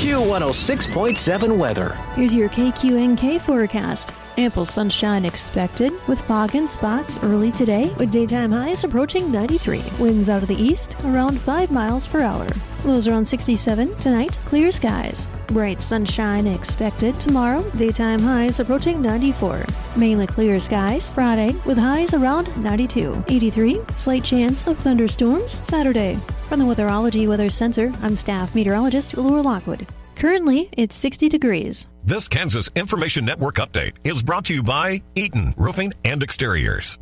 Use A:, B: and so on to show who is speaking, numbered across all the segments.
A: Q106.7 weather.
B: Here's your KQNK forecast. Ample sunshine expected with fog and spots early today with daytime highs approaching 93. Winds out of the east around 5 miles per hour. Lows around 67. Tonight, clear skies. Bright sunshine expected tomorrow. Daytime highs approaching 94. Mainly clear skies Friday with highs around 92. 83. Slight chance of thunderstorms Saturday. From the Weatherology Weather Center, I'm staff meteorologist Laura Lockwood. Currently, it's 60 degrees.
C: This Kansas Information Network update is brought to you by Eaton Roofing and Exteriors.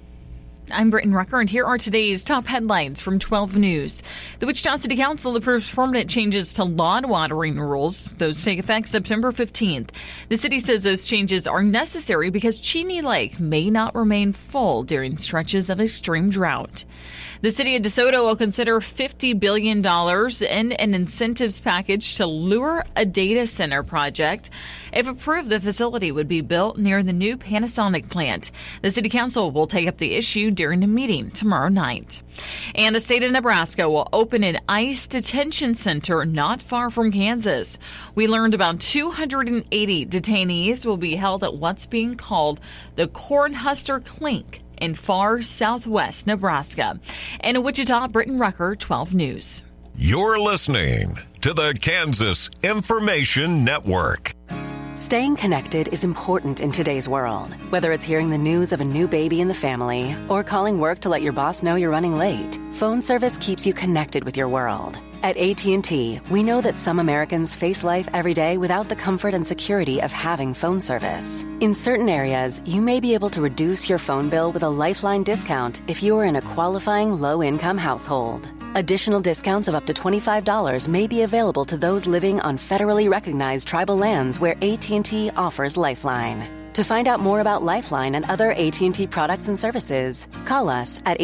D: I'm Britton Rucker, and here are today's top headlines from 12 News. The Wichita City Council approves permanent changes to lawn watering rules. Those take effect September 15th. The city says those changes are necessary because Cheney Lake may not remain full during stretches of extreme drought. The city of DeSoto will consider $50 billion in an incentives package to lure a data center project. If approved, the facility would be built near the new Panasonic plant. The city council will take up the issue during a meeting tomorrow night. And the state of Nebraska will open an ICE detention center not far from Kansas. We learned about 280 detainees will be held at what's being called the Cornhusker Clink in far southwest Nebraska. And in Wichita, Britton Rucker, 12 News.
C: You're listening to the Kansas Information Network.
E: Staying connected is important in today's world. Whether it's hearing the news of a new baby in the family or calling work to let your boss know you're running late, phone service keeps you connected with your world. At AT&T, we know that some Americans face life every day without the comfort and security of having phone service. In certain areas, you may be able to reduce your phone bill with a Lifeline discount if you are in a qualifying low-income household. Additional discounts of up to $25 may be available to those living on federally recognized tribal lands where AT&T offers Lifeline. To find out more about Lifeline and other AT&T products and services, call us at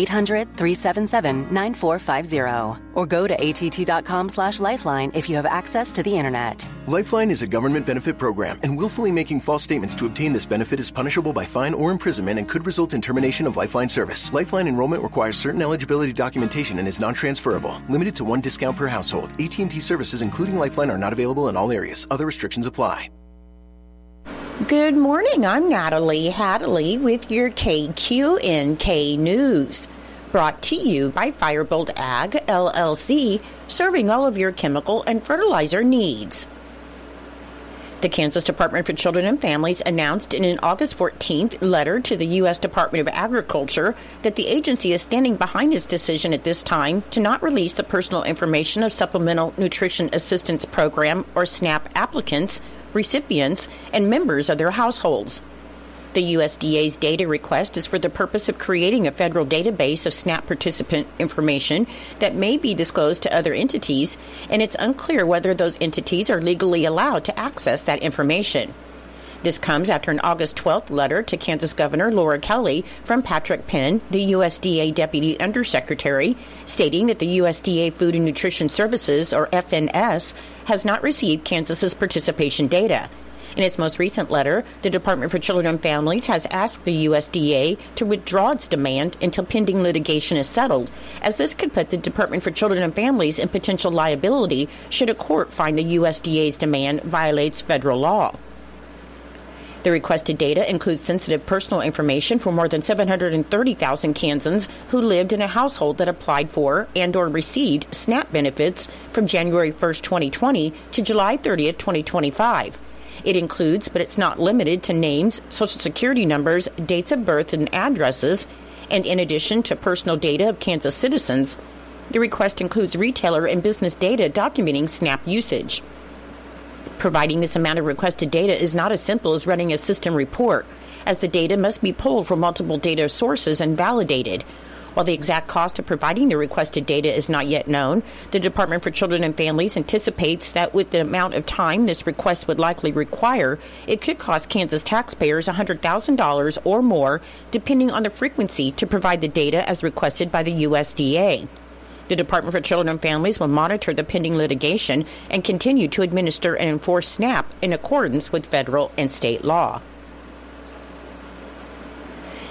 E: 800-377-9450 or go to att.com/lifeline if you have access to the internet.
F: Lifeline is a government benefit program, and willfully making false statements to obtain this benefit is punishable by fine or imprisonment and could result in termination of Lifeline service. Lifeline enrollment requires certain eligibility documentation and is non-transferable. Limited to one discount per household. AT&T services, including Lifeline, are not available in all areas. Other restrictions apply.
G: Good morning. I'm Natalie Hadley with your KQNK News. Brought to you by Firebolt Ag, LLC, serving all of your chemical and fertilizer needs. The Kansas Department for Children and Families announced in an August 14th letter to the U.S. Department of Agriculture that the agency is standing behind its decision at this time to not release the personal information of Supplemental Nutrition Assistance Program, or SNAP, applicants, recipients, and members of their households. The USDA's data request is for the purpose of creating a federal database of SNAP participant information that may be disclosed to other entities, and it's unclear whether those entities are legally allowed to access that information. This comes after an August 12th letter to Kansas Governor Laura Kelly from Patrick Penn, the USDA Deputy Undersecretary, stating that the USDA Food and Nutrition Services, or FNS, has not received Kansas's participation data. In its most recent letter, the Department for Children and Families has asked the USDA to withdraw its demand until pending litigation is settled, as this could put the Department for Children and Families in potential liability should a court find the USDA's demand violates federal law. The requested data includes sensitive personal information for more than 730,000 Kansans who lived in a household that applied for and or received SNAP benefits from January 1st, 2020 to July 30th, 2025. It includes, but it's not limited to, names, social security numbers, dates of birth, and addresses, and in addition to personal data of Kansas citizens, the request includes retailer and business data documenting SNAP usage. Providing this amount of requested data is not as simple as running a system report, as the data must be pulled from multiple data sources and validated. While the exact cost of providing the requested data is not yet known, the Department for Children and Families anticipates that with the amount of time this request would likely require, it could cost Kansas taxpayers $100,000 or more, depending on the frequency to provide the data as requested by the USDA. The Department for Children and Families will monitor the pending litigation and continue to administer and enforce SNAP in accordance with federal and state law.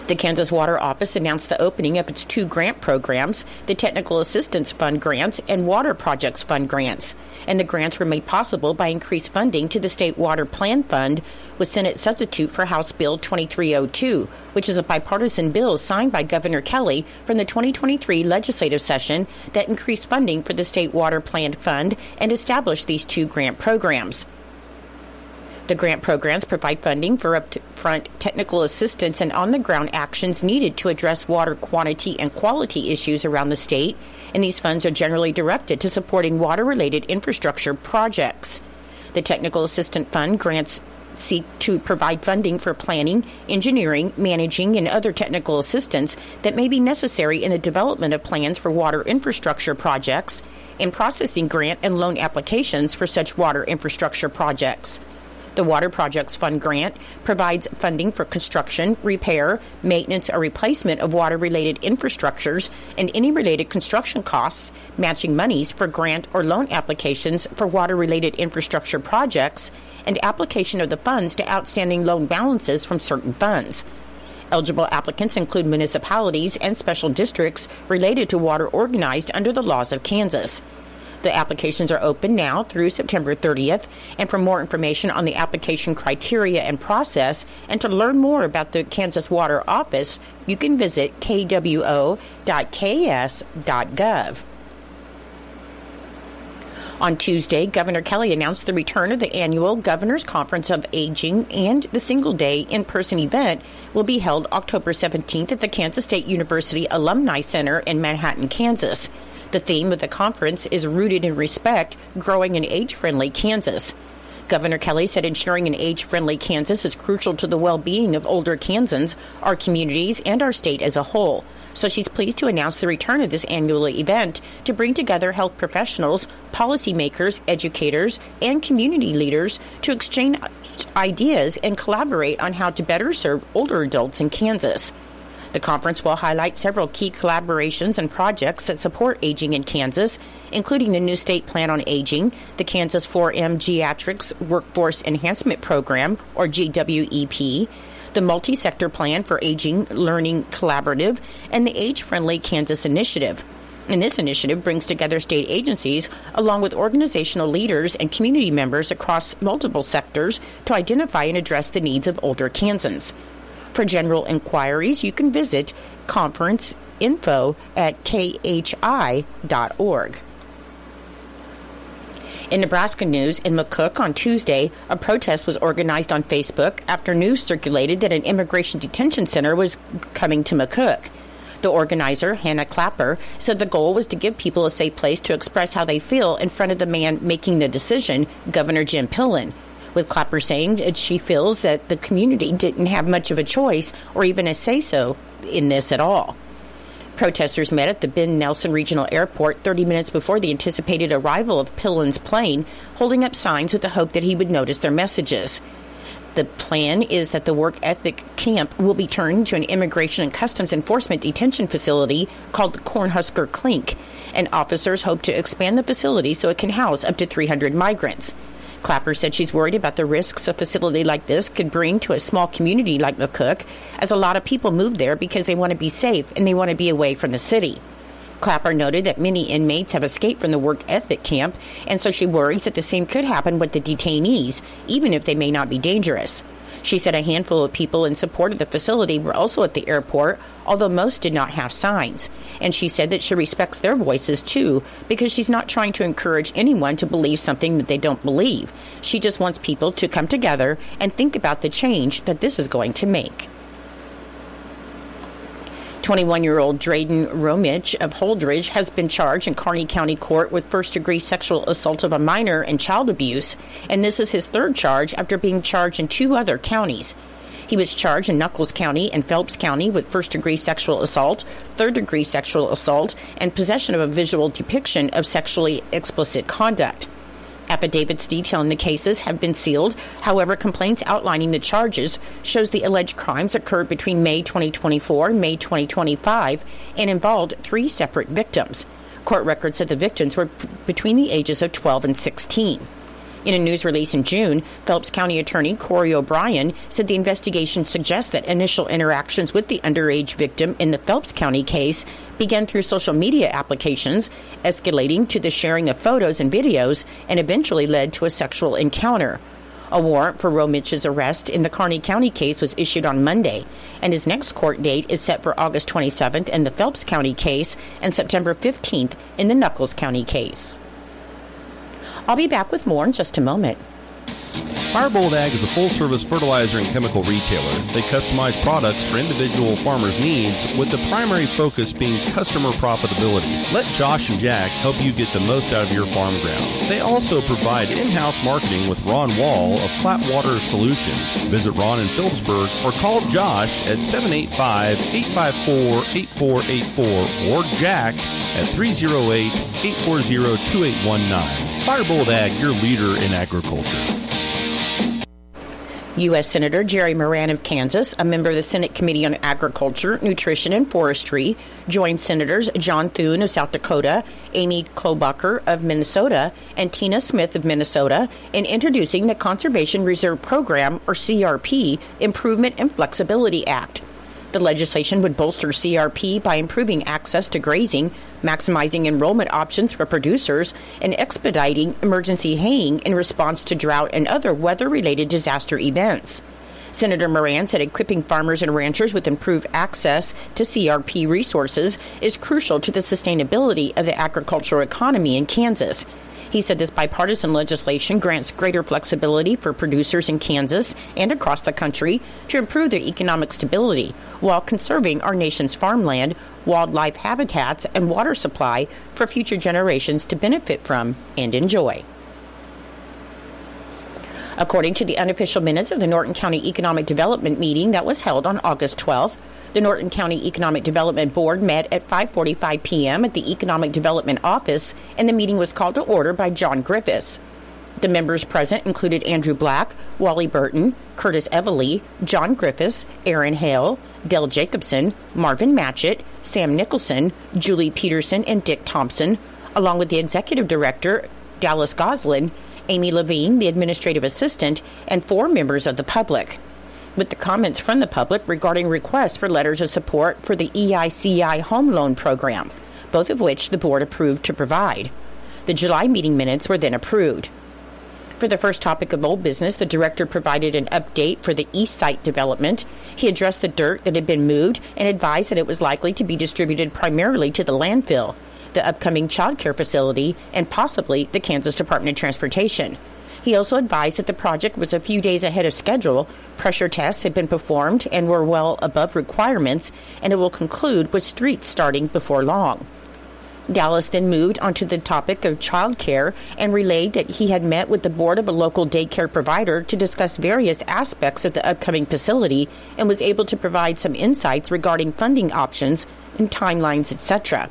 G: The Kansas Water Office announced the opening of its 2 grant programs, the Technical Assistance Fund grants and Water Projects Fund grants. And the grants were made possible by increased funding to the State Water Plan Fund with Senate substitute for House Bill 2302, which is a bipartisan bill signed by Governor Kelly from the 2023 legislative session that increased funding for the State Water Plan Fund and established these 2 grant programs. The grant programs provide funding for upfront technical assistance and on-the-ground actions needed to address water quantity and quality issues around the state, and these funds are generally directed to supporting water-related infrastructure projects. The Technical Assistance Fund grants seek to provide funding for planning, engineering, managing, and other technical assistance that may be necessary in the development of plans for water infrastructure projects and processing grant and loan applications for such water infrastructure projects. The Water Projects Fund grant provides funding for construction, repair, maintenance, or replacement of water-related infrastructures and any related construction costs, matching monies for grant or loan applications for water-related infrastructure projects, and application of the funds to outstanding loan balances from certain funds. Eligible applicants include municipalities and special districts related to water organized under the laws of Kansas. The applications are open now through September 30th, and for more information on the application criteria and process, and to learn more about the Kansas Water Office, you can visit kwo.ks.gov. On Tuesday, Governor Kelly announced the return of the annual Governor's Conference of Aging, and the single-day in-person event will be held October 17th at the Kansas State University Alumni Center in Manhattan, Kansas. The theme of the conference is Rooted in Respect, Growing an Age-Friendly Kansas. Governor Kelly said ensuring an age-friendly Kansas is crucial to the well-being of older Kansans, our communities, and our state as a whole. So she's pleased to announce the return of this annual event to bring together health professionals, policymakers, educators, and community leaders to exchange ideas and collaborate on how to better serve older adults in Kansas. The conference will highlight several key collaborations and projects that support aging in Kansas, including the new state plan on aging, the Kansas 4M Geriatrics Workforce Enhancement Program, or GWEP, the Multi-Sector Plan for Aging Learning Collaborative, and the Age-Friendly Kansas Initiative. And this initiative brings together state agencies along with organizational leaders and community members across multiple sectors to identify and address the needs of older Kansans. For general inquiries, you can visit conferenceinfo at khi.org. In Nebraska news, in McCook on Tuesday, a protest was organized on Facebook after news circulated that an immigration detention center was coming to McCook. The organizer, Hannah Clapper, said the goal was to give people a safe place to express how they feel in front of the man making the decision, Governor Jim Pillen, with Clapper saying that she feels that the community didn't have much of a choice or even a say-so in this at all. Protesters met at the Ben Nelson Regional Airport 30 minutes before the anticipated arrival of Pillen's plane, holding up signs with the hope that he would notice their messages. The plan is that the work ethic camp will be turned into an Immigration and Customs Enforcement detention facility called the Cornhusker Clink, and officers hope to expand the facility so it can house up to 300 migrants. Clapper said she's worried about the risks a facility like this could bring to a small community like McCook, as a lot of people move there because they want to be safe and they want to be away from the city. Clapper noted that many inmates have escaped from the work ethic camp, and so she worries that the same could happen with the detainees, even if they may not be dangerous. She said a handful of people in support of the facility were also at the airport, although most did not have signs. And she said that she respects their voices, too, because she's not trying to encourage anyone to believe something that they don't believe. She just wants people to come together and think about the change that this is going to make. 21-year-old Drayden Romich of Holdridge has been charged in Kearney County Court with first-degree sexual assault of a minor and child abuse, and this is his third charge after being charged in 2 other counties. He was charged in Nuckolls County and Phelps County with first-degree sexual assault, third-degree sexual assault, and possession of a visual depiction of sexually explicit conduct. Affidavits detailing the cases have been sealed. However, complaints outlining the charges shows the alleged crimes occurred between May 2024 and May 2025 and involved 3 separate victims. Court records said the victims were between the ages of 12 and 16. In a news release in June, Phelps County Attorney Corey O'Brien said the investigation suggests that initial interactions with the underage victim in the Phelps County case began through social media applications, escalating to the sharing of photos and videos, and eventually led to a sexual encounter. A warrant for Romich's arrest in the Kearney County case was issued on Monday, and his next court date is set for August 27th in the Phelps County case and September 15th in the Nuckolls County case. I'll be back with more in just a moment.
A: Firebolt Ag is a full-service fertilizer and chemical retailer. They customize products for individual farmers' needs, with the primary focus being customer profitability. Let Josh and Jack help you get the most out of your farm ground. They also provide in-house marketing with Ron Wall of Flatwater Solutions. Visit Ron in Phillipsburg or call Josh at 785-854-8484 or Jack at 308-840-2819. Firebolt Ag, your leader in agriculture.
G: U.S. Senator Jerry Moran of Kansas, a member of the Senate Committee on Agriculture, Nutrition, and Forestry, joined Senators John Thune of South Dakota, Amy Klobuchar of Minnesota, and Tina Smith of Minnesota in introducing the Conservation Reserve Program, or CRP, Improvement and Flexibility Act. The legislation would bolster CRP by improving access to grazing, maximizing enrollment options for producers, and expediting emergency haying in response to drought and other weather-related disaster events. Senator Moran said equipping farmers and ranchers with improved access to CRP resources is crucial to the sustainability of the agricultural economy in Kansas. He said this bipartisan legislation grants greater flexibility for producers in Kansas and across the country to improve their economic stability while conserving our nation's farmland, wildlife habitats, and water supply for future generations to benefit from and enjoy. According to the unofficial minutes of the Norton County Economic Development meeting that was held on August 12th, the Norton County Economic Development Board met at 5:45 p.m. at the Economic Development Office, and the meeting was called to order by John Griffiths. The members present included Andrew Black, Wally Burton, Curtis Everly, John Griffiths, Aaron Hale, Dell Jacobson, Marvin Matchett, Sam Nicholson, Julie Peterson, and Dick Thompson, along with the Executive Director, Dallas Goslin, Amy Levine, the Administrative Assistant, and 4 members of the public. With the comments from the public regarding requests for letters of support for the EICI home loan program, both of which the board approved to provide. The July meeting minutes were then approved. For the first topic of old business, the director provided an update for the East Site development. He addressed the dirt that had been moved and advised that it was likely to be distributed primarily to the landfill, the upcoming child care facility, and possibly the Kansas Department of Transportation. He also advised that the project was a few days ahead of schedule, pressure tests had been performed and were well above requirements, and it will conclude with streets starting before long. Dallas then moved onto the topic of child care and relayed that he had met with the board of a local daycare provider to discuss various aspects of the upcoming facility and was able to provide some insights regarding funding options and timelines, etc.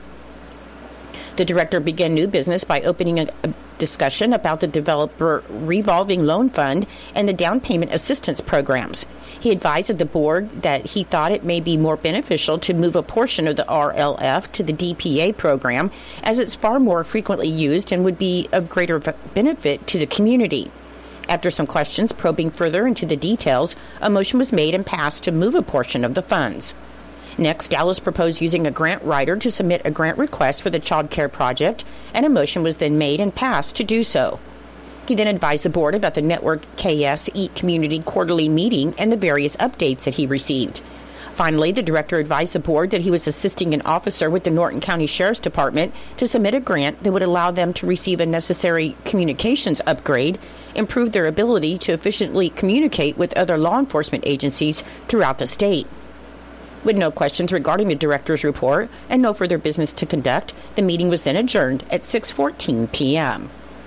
G: The director began new business by opening a discussion about the Developer Revolving Loan Fund and the down payment assistance programs. He advised the board that he thought it may be more beneficial to move a portion of the RLF to the DPA program, as it's far more frequently used and would be of greater benefit to the community. After some questions probing further into the details, a motion was made and passed to move a portion of the funds. Next, Dallas proposed using a grant writer to submit a grant request for the child care project, and a motion was then made and passed to do so. He then advised the board about the Network KS Eat Community quarterly meeting and the various updates that he received. Finally, the director advised the board that he was assisting an officer with the Norton County Sheriff's Department to submit a grant that would allow them to receive a necessary communications upgrade, improve their ability to efficiently communicate with other law enforcement agencies throughout the state. With no questions regarding the director's report and no further business to conduct, the meeting was then adjourned at 6:14 p.m.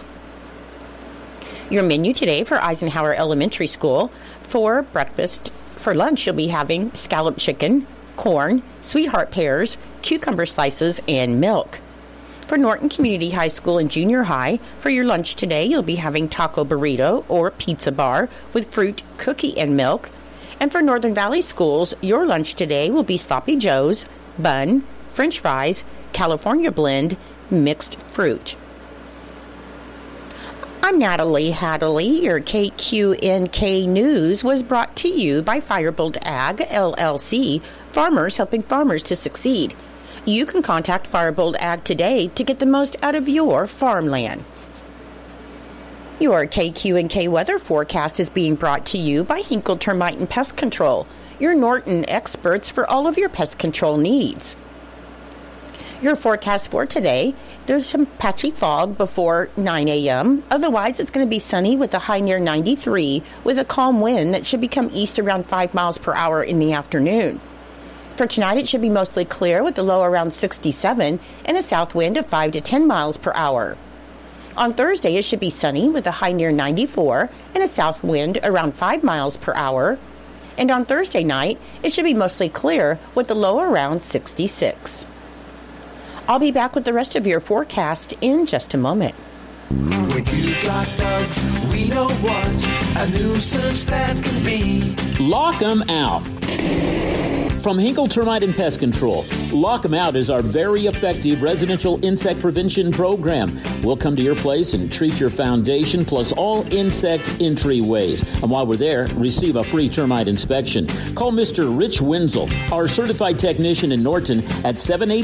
G: Your menu today for Eisenhower Elementary School: for breakfast, for lunch you'll be having scalloped chicken, corn, sweetheart pears, cucumber slices, and milk. For Norton Community High School and Junior High, for your lunch today you'll be having taco burrito or pizza bar with fruit, cookie, and milk. And for Northern Valley Schools, your lunch today will be sloppy joes, bun, French fries, California blend, mixed fruit. I'm Natalie Hadley. Your KQNK News was brought to you by Firebolt Ag, LLC, farmers helping farmers to succeed. You can contact Firebolt Ag today to get the most out of your farmland. Your KQNK weather forecast is being brought to you by Hinkle Termite and Pest Control, your Norton experts for all of your pest control needs. Your forecast for today, there's some patchy fog before 9 a.m. Otherwise, it's going to be sunny with a high near 93 with a calm wind that should become east around 5 miles per hour in the afternoon. For tonight, it should be mostly clear with a low around 67 and a south wind of 5 to 10 miles per hour. On Thursday, it should be sunny with a high near 94 and a south wind around 5 miles per hour. And on Thursday night, it should be mostly clear with the low around 66. I'll be back with the rest of your forecast in just a moment.
H: When you got bugs, we know what a nuisance that can be.
I: Lock 'em out. From Hinkle Termite and Pest Control, Lock 'em Out is our very effective residential insect prevention program. We'll come to your place and treat your foundation plus all insect entryways. And while we're there, receive a free termite inspection. Call Mr. Rich Wenzel, our certified technician in Norton, at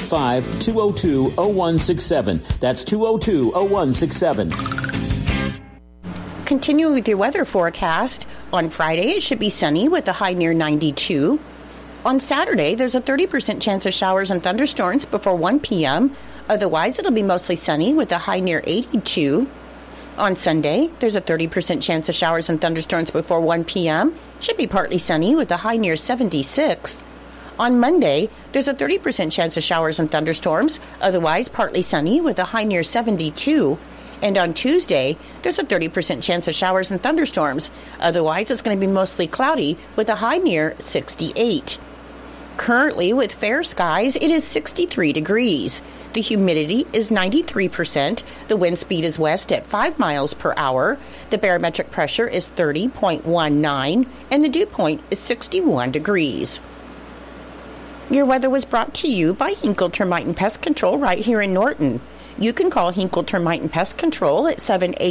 I: 785-202-0167. That's 202-0167.
G: Continuing with your weather forecast, on Friday it should be sunny with a high near 92. On Saturday, there's a 30% chance of showers and thunderstorms before 1 p.m. Otherwise, it'll be mostly sunny with a high near 82. On Sunday, there's a 30% chance of showers and thunderstorms before 1 p.m. Should be partly sunny with a high near 76. On Monday, there's a 30% chance of showers and thunderstorms. Otherwise, partly sunny with a high near 72. And on Tuesday, there's a 30% chance of showers and thunderstorms. Otherwise, it's going to be mostly cloudy with a high near 68. Currently, with fair skies, it is 63 degrees. The humidity is 93%. The wind speed is west at 5 miles per hour. The barometric pressure is 30.19, and the dew point is 61 degrees. Your weather was brought to you by Hinkle Termite and Pest Control right here in Norton. You can call Hinkle Termite and Pest Control at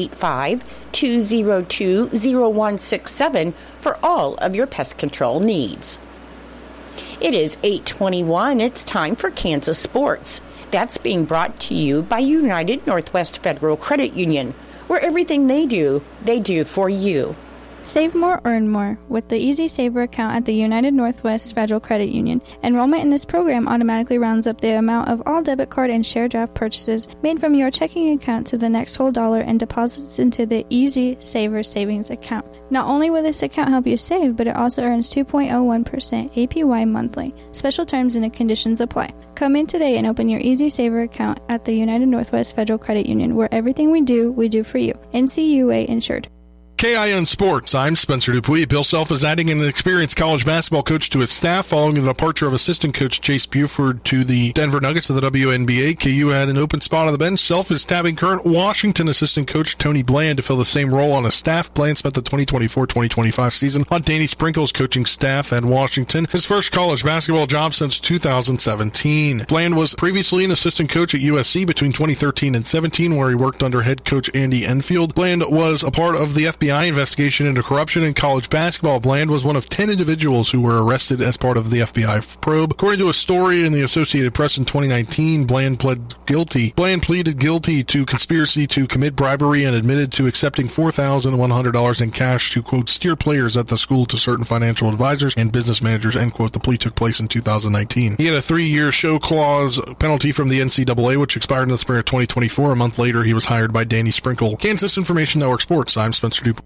G: 785-202-0167 for all of your pest control needs. It is 8:21. It's time for Kansas Sports. That's being brought to you by United Northwest Federal Credit Union, where everything they do for you.
J: Save more, earn more with the Easy Saver account at the United Northwest Federal Credit Union. Enrollment in this program automatically rounds up the amount of all debit card and share draft purchases made from your checking account to the next whole dollar and deposits into the Easy Saver savings account. Not only will this account help you save, but it also earns 2.01% APY monthly. Special terms and conditions apply. Come in today and open your Easy Saver account at the United Northwest Federal Credit Union, where everything we do for you. NCUA insured.
K: KIN Sports, I'm Spencer Dupuis. Bill Self is adding an experienced college basketball coach to his staff following the departure of assistant coach Chase Buford to the Denver Nuggets of the WNBA. KU had an open spot on the bench. Self is tabbing current Washington assistant coach Tony Bland to fill the same role on his staff. Bland spent the 2024-2025 season on Danny Sprinkle's coaching staff at Washington, his first college basketball job since 2017. Bland was previously an assistant coach at USC between 2013 and 17, where he worked under head coach Andy Enfield. Bland was a part of the FBI investigation into corruption in college basketball. Bland was one of 10 individuals who were arrested as part of the FBI probe. According to a story in the Associated Press in 2019, Bland pleaded guilty to conspiracy to commit bribery and admitted to accepting $4,100 in cash to, quote, steer players at the school to certain financial advisors and business managers, end quote. The plea took place in 2019. He had a 3-year show clause penalty from the NCAA, which expired in the spring of 2024. A month later, he was hired by Danny Sprinkle. Kansas Information Network Sports, I'm Spencer Dupuis.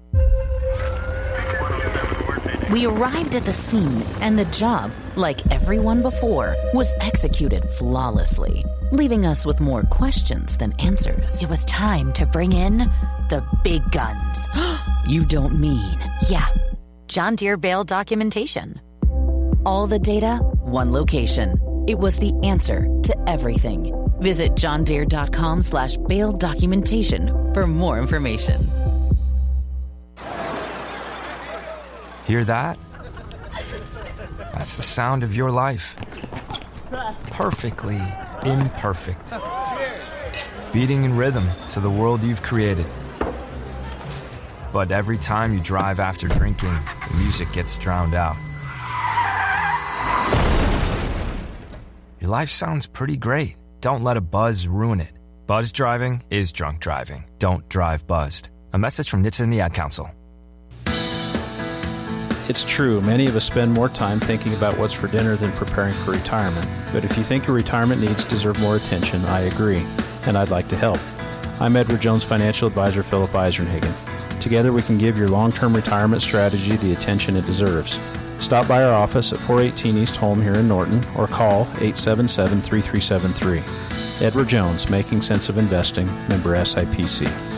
L: We arrived at the scene, and the job, like everyone before, was executed flawlessly, leaving us with more questions than answers. It was time to bring in the big guns. You don't mean? Yeah, John Deere Bale Documentation. All the data, one location. It was the answer to everything. Visit johndeere.com/Bale Documentation for more information.
M: Hear that? That's the sound of your life. Perfectly imperfect. Beating in rhythm to the world you've created. But every time you drive after drinking, the music gets drowned out. Your life sounds pretty great. Don't let a buzz ruin it. Buzz driving is drunk driving. Don't drive buzzed. A message from NHTSA and the Ad Council.
N: It's true, many of us spend more time thinking about what's for dinner than preparing for retirement. But if you think your retirement needs deserve more attention, I agree, and I'd like to help. I'm Edward Jones Financial Advisor Philip Eisenhagen. Together we can give your long-term retirement strategy the attention it deserves. Stop by our office at 418 East Holm here in Norton or call 877-3373. Edward Jones, Making Sense of Investing, member SIPC.